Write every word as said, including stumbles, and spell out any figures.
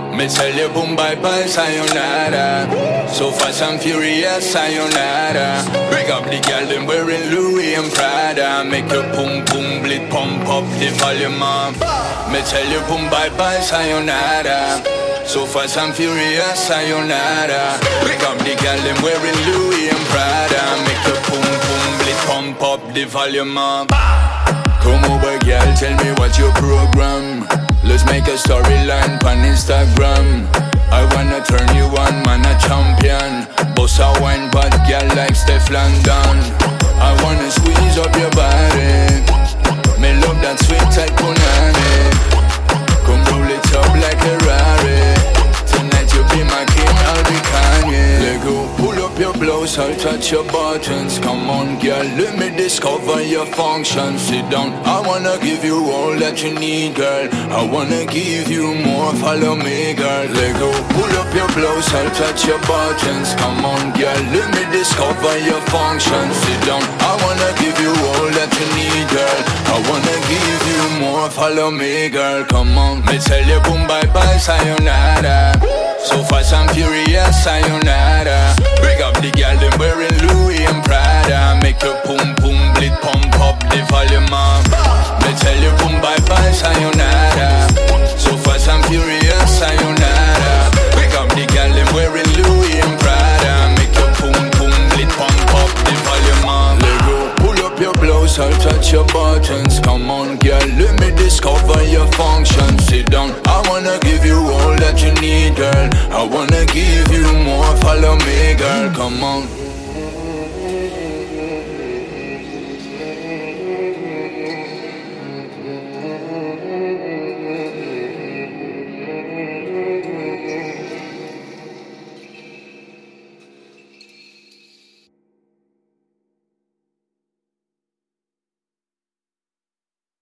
Me tell you boom bye bye sayonara. So fast and furious sayonara. Bring up the girl them wearing Louis and Prada. Make your boom boom blit pump up the volume up. Me tell you boom bye bye sayonara. So fast and furious sayonara. Bring up the girl them wearing Louis and Prada. Make your boom boom blit pump up the volume up. Come over girl, tell me what's your program. Let's make a storyline on Instagram. I wanna turn you on, man, a champion. Boss a wine bad girl like Steph London. I wanna squeeze up your body. Me love that sweet type punani. Come roll it up like a Rari. Tonight you be my king, I'll be Kanye. Let go, pull up your blouse, I'll touch your buttons. Come on girl, let me discover your function. Sit down, I wanna give you all that you need girl. I wanna give you more, follow me girl. Let go, pull up your blouse, I'll touch your buttons. Come on girl, let me discover your function. Sit down, I wanna give you all that you need girl. I wanna give you more, follow me girl. Come on, me tell you boom bye bye sayonara. So fast and furious sayonara. Bring up the girl them wearing Louis and Prada. Make your boom boom blit pump up the volume up. Me tell you boom bye bye sayonara. So fast and furious sayonara. Bring up the girl them wearing Louis and Prada. Make your boom boom blit pump up the volume up. Let go, pull up your blouse, I'll touch your buttons. Come on girl, let me discover your function. Sit down, I wanna give you all that you need girl. I wanna give you more, follow me girl, come on.